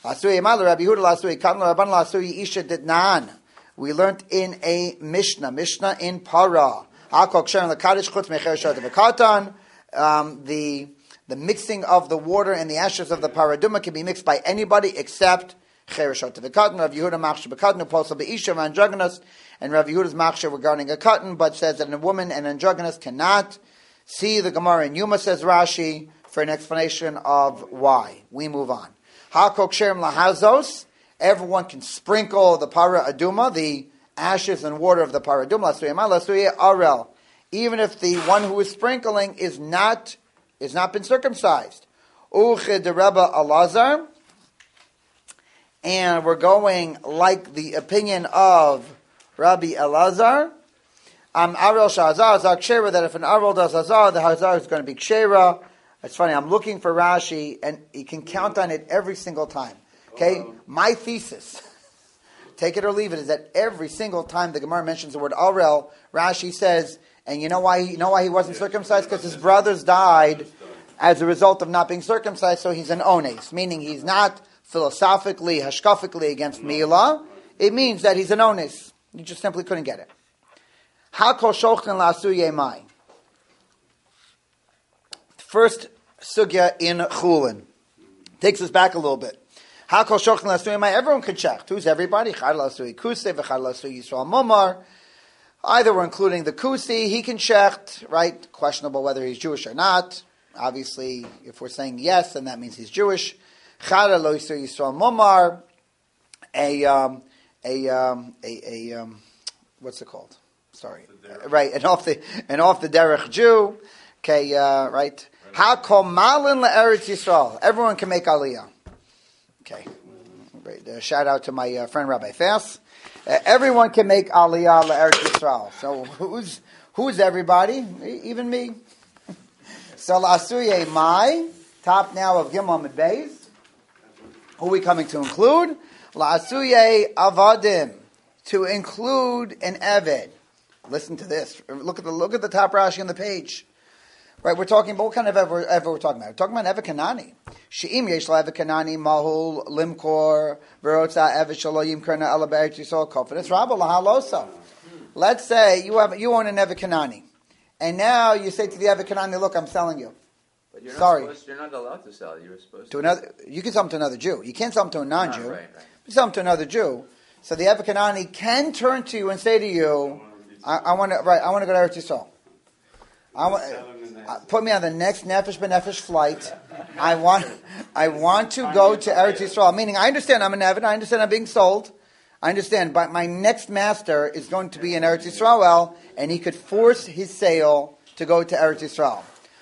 We learned in a Mishnah, Mishnah in Para. Um, the the mixing of the water and the ashes of the Paraduma can be mixed by anybody except Chereshat V'Katan. Rav Yehuda Machshav B'Katan, Posel B'Isha Androgynous, and Rav Yehuda's Machshav regarding a cotton, but says that a woman and androgynous cannot. See the Gemara in Yuma, says Rashi, for an explanation of why. We move on. Hakok Sherem Lahazos. Everyone can sprinkle the Para Aduma, the ashes and water of the Para Aduma. Arel. Even if the one who is sprinkling is not is not been circumcised. Uche de Rebbe Elazar. And we're going like the opinion of Rabbi Elazar. Um, Arel Shazar, Zak Shera, that if an Arel does Hazar, the Hazar is going to be Kshera. It's funny, I'm looking for Rashi, and you can count on it every single time. Okay? Oh. My thesis, take it or leave it, is that every single time the Gemara mentions the word Arel, Rashi says, and you know why he, you know why he wasn't circumcised? Because his brothers died as a result of not being circumcised, so he's an ones, meaning he's not philosophically, hashkafically against Milah. It means that he's an ones. You just simply couldn't get it. Hakol shochen la'asu yemai. First sugya in Chulin takes us back a little bit. Hakol shochen la'asu yemai. Everyone can check. Who's everybody? Chad la'asu kusei v'chad la'asu Yisrael momar. Either we're including the kusi. He can check, right? Questionable whether he's Jewish or not. Obviously, if we're saying yes, then that means he's Jewish. Chad la'asu Yisrael momar. A um, a um, a a um, what's it called? Sorry, right, and off the and off the derech Jew, okay, uh, right. Hakol malin le'eretz Yisrael. Everyone can make aliyah. Okay, right. Uh, shout out to my uh, friend Rabbi Fass. Uh, everyone can make aliyah le'eretz Yisrael. So who's who's everybody? Even me. So la'asuye mai, top now of Gimel Amud Beis. Who are we coming to include? La'asuye avadim, to include an eved. Listen to this. Look at the look at the top Rashi on the page. Right, we're talking about what kind of ever ever we're talking about. We're talking about Eved Kanani. She'im yesh la Eved Kanani mahul limkor verotza Eved shalo yimkerna ala be'eretz Yisrael kofet rabba lahalosa. Let's say you have you own an Eved Kanani, and now you say to the Eved Kanani, "Look, I'm selling you." But you're not Sorry, supposed, you're not allowed to sell. You're supposed to to another. You can sell them to another Jew. You can't sell them to a non-Jew. Ah, right, right. You sell them to another Jew. So the Eved Kanani can turn to you and say to you, I, I want to right. I want to go to Eretz Yisrael. I want uh, put me on the next Nefesh B'Nefesh flight. I want I want to go to Eretz Yisrael. Meaning, I understand I'm an Evid. I understand I'm being sold. I understand, but my next master is going to be in Eretz Yisrael, and he could force his sale to go to Eretz Yisrael.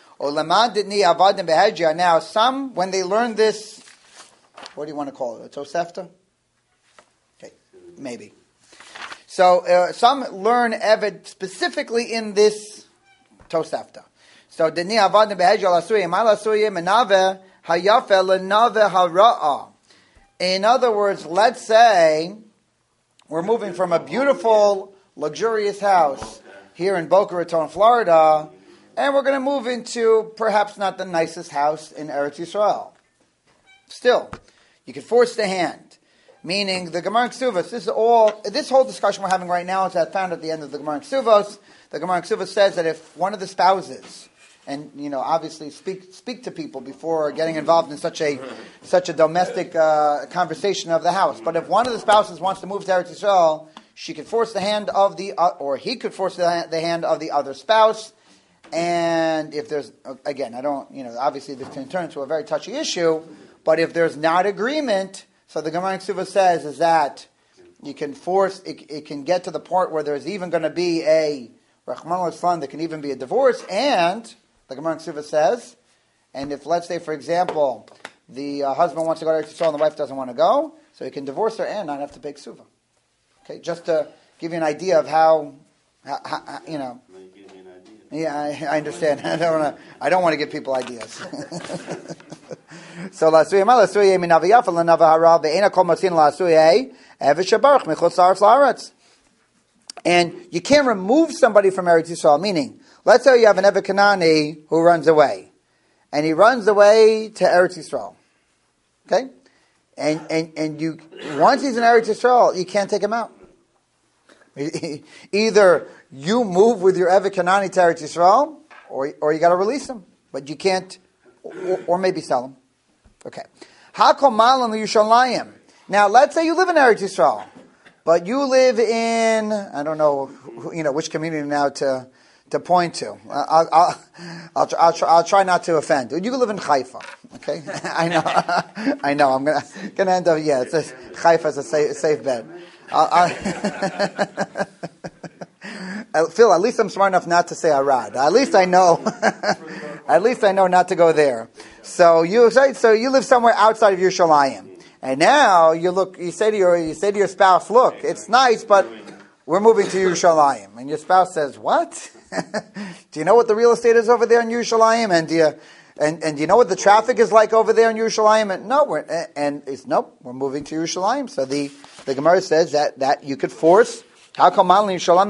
Now, some, when they learn this, what do you want to call it? A Tosefta? Okay, maybe. So, uh, some learn Eved specifically in this Tosefta. So, Dini avadim behedja lasuye, ma lasuye menave hayafe lenave hara'a. In other words, let's say we're moving from a beautiful, luxurious house here in Boca Raton, Florida, and we're going to move into perhaps not the nicest house in Eretz Yisrael. Still, you can force the hand. Meaning, the Gemara in Ksuvos, this is all, this whole discussion we're having right now is that found at the end of the Gemara in Ksuvos. The Gemara in Ksuvos says that if one of the spouses, and you know, obviously speak speak to people before getting involved in such a such a domestic uh, conversation of the house. But if one of the spouses wants to move to Eretz Yisrael, she could force the hand of the, uh, or he could force the, the hand of the other spouse. And if there's, again, I don't, you know, obviously this can turn into a very touchy issue. But if there's not agreement, so the Gemara in Ksuvos says is that you can force, it, it can get to the point where there's even going to be a Rahman al-Islam, there can even be a divorce, and the Gemara in Ksuvos says, and if, let's say, for example, the uh, husband wants to go to Eretz Yisrael and the wife doesn't want to go, so he can divorce her and not have to pay ksuva. Okay, just to give you an idea of how, how, how you know. Yeah, I, I understand. I don't want to. I don't want to give people ideas. So lasuye ma lasuye min aviyafa lenava hara ve'ena kol matzin lasuye evish shabarach michutz laaretz laaretz. And you can't remove somebody from Eretz Yisrael. Meaning, let's say you have an Eved Kanani who runs away, and he runs away to Eretz Yisrael. Okay, and and and you once he's in Eretz Yisrael, you can't take him out. Either you move with your Eved Kanani to Eretz Yisrael, or or you got to release him, but you can't, or, or maybe sell him. Okay, Hakol Malan Yerushalayim. Now, let's say you live in Eretz Yisrael, but you live in, I don't know, you know which community now to to point to. I'll I'll I'll, I'll, try, I'll try not to offend. You live in Haifa, okay? I know, I know. I'm gonna gonna end up. Yeah, it's a, Haifa is a safe, safe bet. I'll, I'll Phil, at least I'm smart enough not to say Arad. At least I know. At least I know not to go there. So you so you live somewhere outside of Yerushalayim, and now you look. You say to your you say to your spouse, "Look, it's nice, but we're moving to Yerushalayim." And your spouse says, "What? Do you know what the real estate is over there in Yerushalayim? And do you and, and do you know what the traffic is like over there in Yerushalayim?" And no, we're and it's nope. We're moving to Yerushalayim. So the the Gemara says that that you could force. How come and even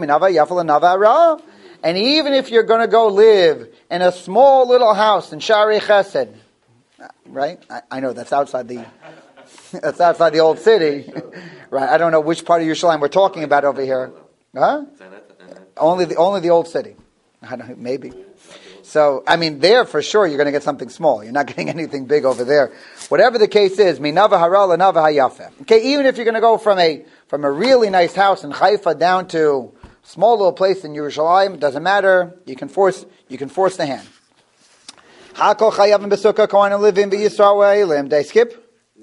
if you're going to go live in a small little house in Shari Chesed, right? I, I know that's outside the that's outside the old city, right? I don't know which part of Yerushalayim we're talking about over here, huh? Only the only the old city. I don't know, maybe. So I mean, there for sure you're going to get something small. You're not getting anything big over there. Whatever the case is, minava hara lenava hayafe. Okay, even if you're going to go from a from a really nice house in Haifa down to a small little place in Yerushalayim, it doesn't matter. You can force you can force the hand. Hakol chayavim besukkah kohanim living v'Yisraelim. Did I skip?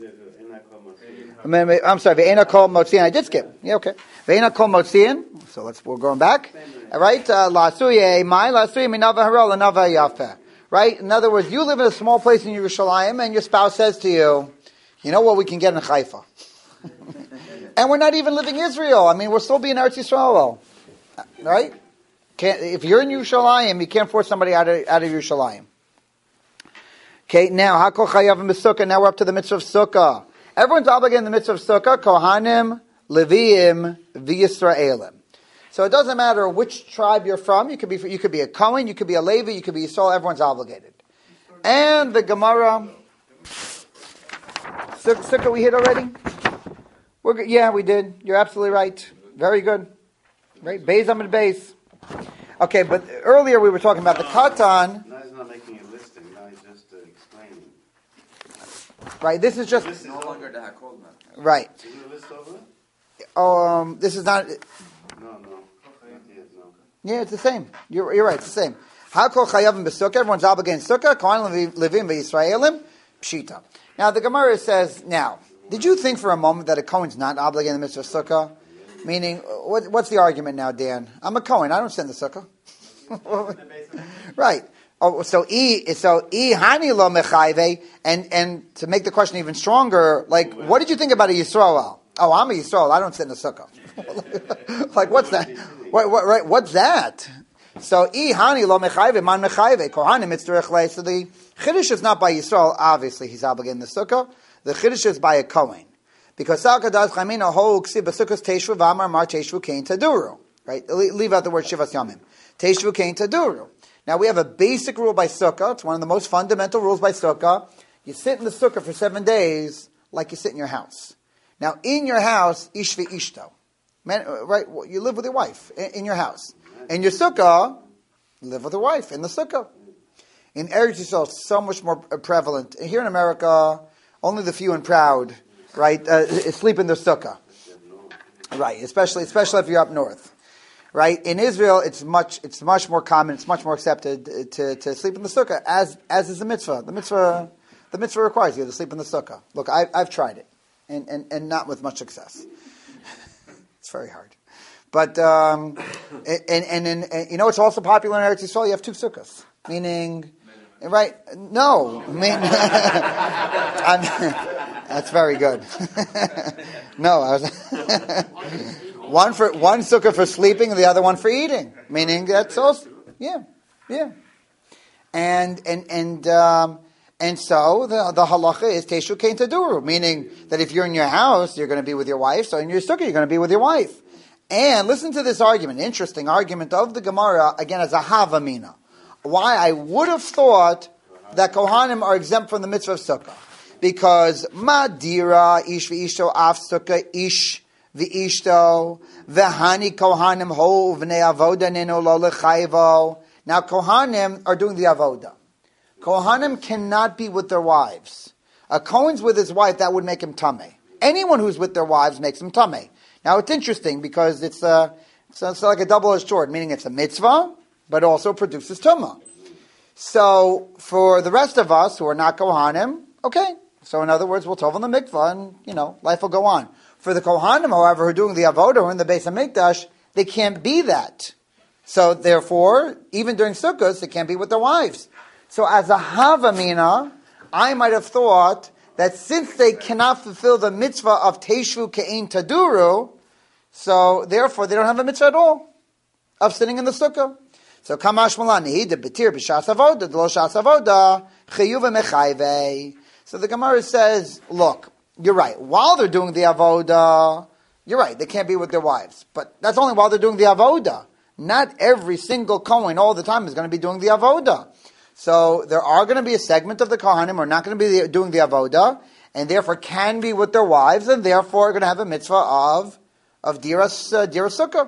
I'm sorry. Ve'ena kol motzian. I did skip. Yeah, okay. Ve'ena kol motzian. So let's we're going back. All right. Lasuye my lasuye minava hara lenava hayafe. Right? In other words, you live in a small place in Yerushalayim, and your spouse says to you, "You know what we can get in Haifa." And we're not even living Israel. I mean, we're still being Eretz Yisrael, right? Can't, if you're in Yerushalayim, you can't force somebody out of out of Yerushalayim. Okay, now Hakol Chayavim B'Sukkah. Now we're up to the mitzvah of Sukkah. Everyone's obligated in the mitzvah of Sukkah. Kohanim, Leviim, v'Yisraelim. So it doesn't matter which tribe you're from. You could be you could be a Kohen, you could be a Levi, you could be Yisrael. Everyone's obligated. And the Gemara Sukkah we hit already. We're, yeah, we did. You're absolutely right. Very good. Right? Beis Amid Beis. Okay, but earlier we were talking about the Katan. Now he's not making a listing. Now he's just uh, explaining. Right. This is just. This is no longer the Hakol now. Right. Is there a list over? Um. This is not. No, no. Yeah, it's the same. You're, you're right, it's the same. Hakol chayavim b'sukkah, everyone's obligated in sukkah, kohanim levim v'Yisraelim, pshita. Now, the Gemara says, now, did you think for a moment that a Kohen's not obligated in the mitzvah of sukkah? Meaning, what, what's the argument now, Dan? I'm a Kohen, I don't sit in the sukkah. Right. Oh, so e so e hani lo mechayve, and and to make the question even stronger, like, what did you think about a Yisrael? Oh, I'm a Yisrael. I don't sit in the sukkah. Like, what's that? What, what, right? What's that? So e hani lo mechayve man mechayve kohanim mitzvah. So the chiddush is not by Yisrael. Obviously, he's obligated in the sukkah. The chiddush is by a Kohen, because Salka does chamina ho ksiv b'sukkos teishvu v'amar mar teishvu kein taduru. Right? Leave out the word shivas yamim. Teishvu kein taduru. Now, we have a basic rule by sukkah. It's one of the most fundamental rules by sukkah. You sit in the sukkah for seven days like you sit in your house. Now, in your house, ish v'ishto. Man, right? You live with your wife in your house. In your sukkah, you live with your wife in the sukkah. In Eretz Yisrael, it's so much more prevalent. Here in America, only the few and proud, right, uh, sleep in their sukkah. Right, especially especially if you're up north. Right, in Israel, it's much it's much more common, it's much more accepted to, to sleep in the sukkah, as as is the mitzvah. The mitzvah the mitzvah requires you to sleep in the sukkah. Look, I, I've tried it, and, and, and not with much success. It's very hard. But um, and and, and and you know, it's also popular in Eretz Yisrael. You have two sukkahs, meaning, right? No, I mean, I'm, that's very good. No, I was. One for one sukkah for sleeping, and the other one for eating. Meaning that's also, yeah, yeah. And and and um, and so the the halacha is teshu kein taduru, meaning that if you're in your house, you're going to be with your wife. So in your sukkah, you're going to be with your wife. And listen to this argument, interesting argument of the Gemara again as a havamina. Why I would have thought that kohanim are exempt from the mitzvah of sukkah, because madira ish v'ishto af sukkah ish. V'ishto, v'hani kohanim ho v'nei avoda nino lo lechayvo. Now kohanim are doing the avoda. Kohanim cannot be with their wives. A Kohen's with his wife, that would make him tameh. Anyone who's with their wives makes him tameh. Now it's interesting because it's a, it's, a, it's like a double-edged sword, meaning it's a mitzvah, but also produces tumah. So for the rest of us who are not kohanim, okay. So in other words, we'll tov on the mikvah and, you know, life will go on. For the Kohanim, however, who are doing the avodah or in the Beis Hamikdash, they can't be that. So therefore, even during Sukkot, they can't be with their wives. So as a havamina, I might have thought that since they cannot fulfill the mitzvah of Teishvu Ke'in Taduru, so therefore they don't have a mitzvah at all of sitting in the Sukkah. So Kamash Malani, the Betir B'Shas Avodah, the Lo Shas Avodah, Chiyuv Mechayvei. So the Gemara says, look, you're right. While they're doing the avoda, you're right. They can't be with their wives. But that's only while they're doing the avoda. Not every single Kohen all the time is going to be doing the avoda. So there are going to be a segment of the Kohanim who are not going to be doing the avoda, and therefore can be with their wives, and therefore are going to have a mitzvah of of diras uh, diras sukkah.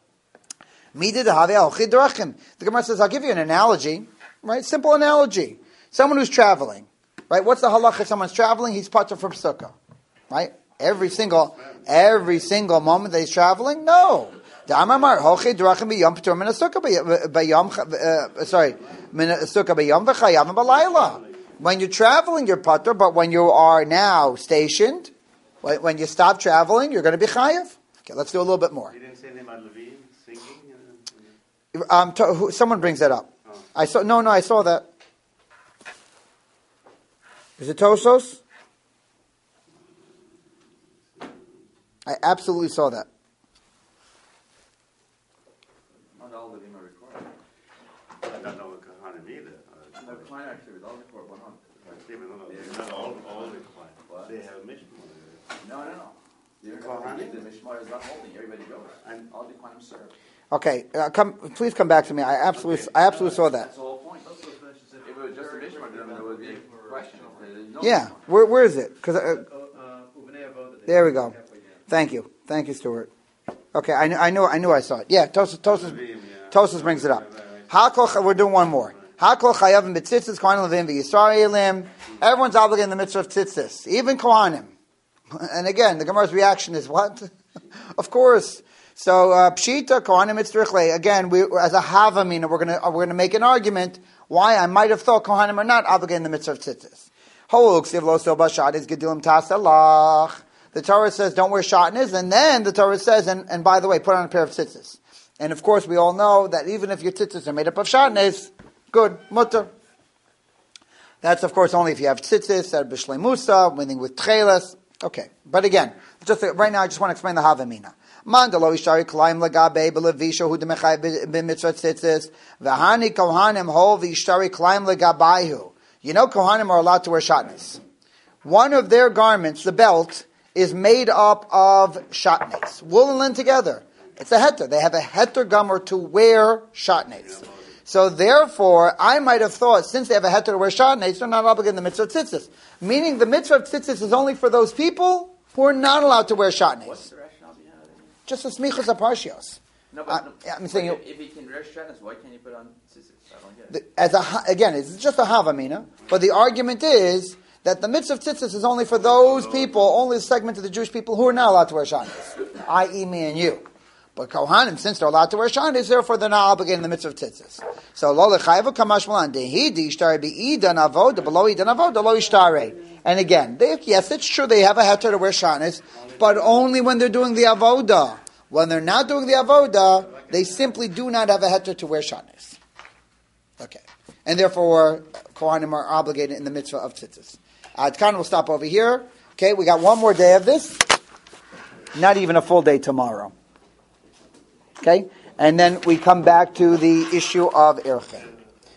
The Gemara says, I'll give you an analogy, right? Simple analogy. Someone who's traveling. Right? What's the halacha if someone's traveling? He's patur from sukkah. Right? Every single, every single moment that he's traveling? No. Sorry. When you're traveling, you're patur, but when you are now stationed, when you stop traveling, you're going to be chayav. Okay, let's do a little bit more. You didn't say anything about Levine singing? Um, to, who, someone brings that up. Oh. I saw. No, no, I saw that. Is it Tosos? I absolutely saw that. Not all of them are recorded. I don't know the Kohanim either. No, Klein actually was all recorded one on. Not all, all the Kohanim. They have a mishmar. No, no, no. The Kohanim, the mishmar is not holding. Everybody goes. And all the Kohanim serve. Okay, uh, come. Please come back to me. I absolutely, okay. I absolutely saw that. That's the whole point. If it was just a mishmar, then there would be a question. No yeah, where where is it? Because uh, there we go. Thank you, thank you, Stuart. Okay, I knew, I knew, I knew, I saw it. Yeah, Tosos, Tosos, Tosos brings it up. Hakol, we're doing one more. Hakol chayavim b'tzitzis kohanim levim v'Yisraelim. Everyone's obligated in the mitzvah of tzitzis, even kohanim. And again, the Gemara's reaction is what? Of course. So uh, pshita kohanim mitzrichle. Again, we as a havamina, we're gonna we're gonna make an argument why I might have thought kohanim are not obligated in the mitzvah of tzitzis. The Torah says don't wear shatnez, and then the Torah says, and, and by the way, put on a pair of tzitzis. And of course, we all know that even if your tzitzis are made up of shatnez, good, mutter. That's of course only if you have tzitzis that are b'shleimusa, meaning with tchelas. Okay, but again, just uh, right now, I just want to explain the havamina. Mandalo ishari klaim lagabe belevisha hu demechai b'mitzvah tzitzis v'hani kohanim hol v'ishtari klaim lagabayhu. You know, kohanim are allowed to wear shatnez. One of their garments, the belt, is made up of shatnez, wool and linen together. It's a heter. They have a heter gomer to wear shatnez. So therefore, I might have thought, since they have a heter to wear shatnez, they're not obligated in the mitzvah of tzitzis. Meaning the mitzvah of tzitzis is only for those people who are not allowed to wear shatnez. What's the rationale behind it? Just a smichas aparshios. No, but Uh, no, I'm saying if, if he can wear shatnez, why can't he put on tzitzis? I don't get it. The- As a ha- again, it's just a havamina, but the argument is that the mitzvah of tzitzis is only for those people, only a segment of the Jewish people who are not allowed to wear shatnez, that is, me and you. But kohanim, since they're allowed to wear shatnez, therefore they're not obligated in the mitzvah of tzitzis. So lo lechayvu kamash malan dehi dishtare beidan avoda below idan avoda lo ishtare. And again, they, yes, it's true they have a heter to wear shatnez, but only when they're doing the avoda. When they're not doing the avoda, they simply do not have a heter to wear shatnez. Okay, and therefore kohanim are obligated in the mitzvah of tzitzis. Uh, Khan will stop over here. Okay, we got one more day of this. Not even a full day tomorrow. Okay, and then we come back to the issue of erchen.